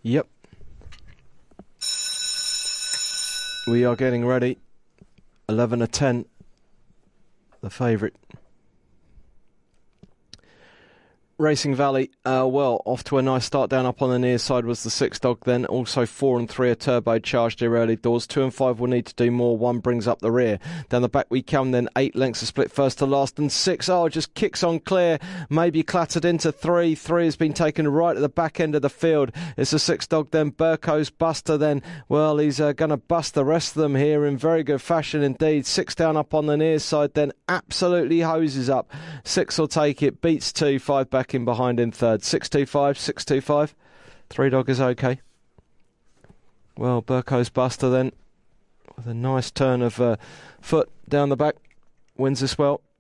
Yep. We are getting ready. 11-10. The favourite. Racing Valley, off to a nice start. Down up on the near side was the 6 dog then. Also 4 and 3 are turbocharged here early doors. 2 and 5 will need to do more. 1 brings up the rear. Down the back we come then. 8 lengths a split first to last. And 6, just kicks on clear. Maybe clattered into 3. 3 has been taken right at the back end of the field. It's a 6 dog then. Burko's Buster then. Well, he's going to bust the rest of them here in very good fashion indeed. 6 down up on the near side then. Absolutely hoses up. 6 will take it. Beats 2. 5 back in behind in third. 625, 625. 3 dog is okay. Well, Burko's Buster then, with a nice turn of foot down the back, wins this well.